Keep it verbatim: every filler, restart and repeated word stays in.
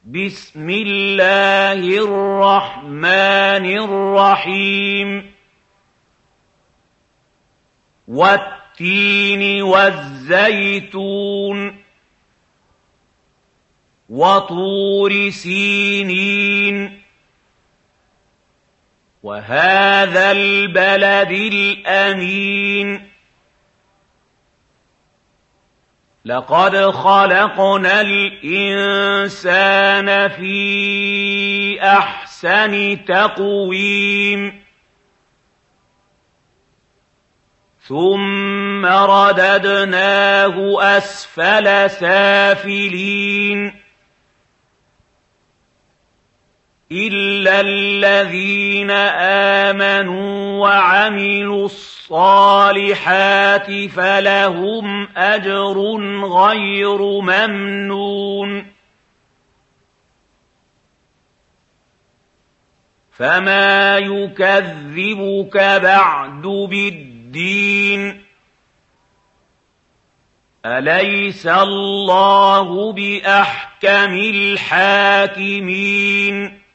بسم الله الرحمن الرحيم والتين والزيتون وطور سينين وهذا البلد الأمين لقد خلقنا الإنسان في أحسن تقويم ثم رددناه أسفل سافلين إلا الذين آمنوا وعملوا الصالحات فلهم أجر غير ممنون فما يكذبك بعد بالدين أليس الله بأحكم الحاكمين